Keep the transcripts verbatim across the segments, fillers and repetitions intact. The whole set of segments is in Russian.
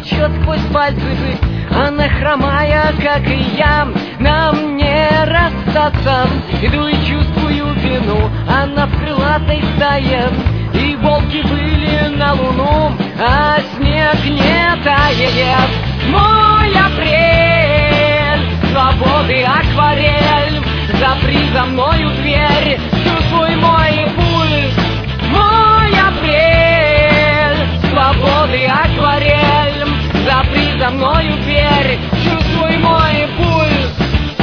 течет сквозь пальцы. Она хромая, как и я, нам не расстаться. Иду и чувствую вину, она в крылатой стае, и волки были на луну, а снег не тает. Мой апрель, свободы акварель, запри за мною дверь, чувствуй мой пульс. Мой апрель, свободы акварель, запри за мною дверь, чувствуй мой пульс.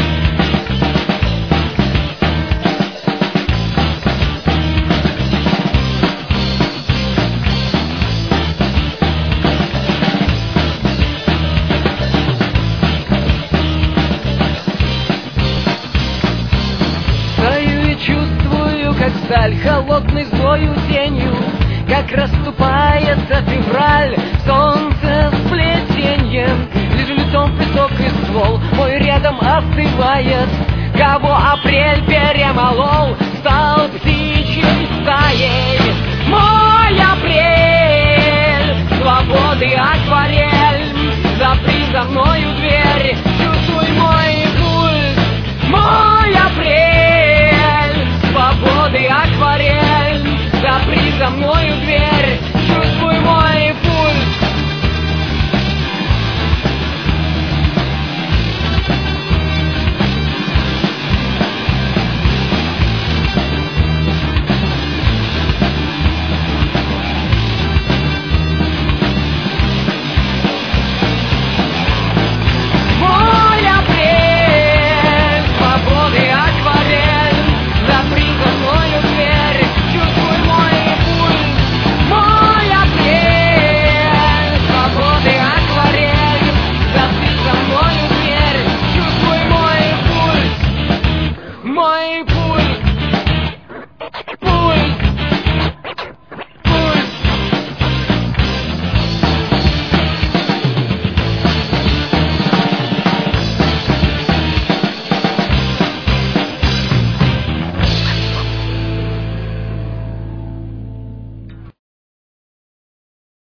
Стою и чувствую, как сталь холодной злою тенью, как расступается февраль, солнце с плетеньем. Лежу лицом в песок и ствол мой рядом остывает. Кого апрель перемолол,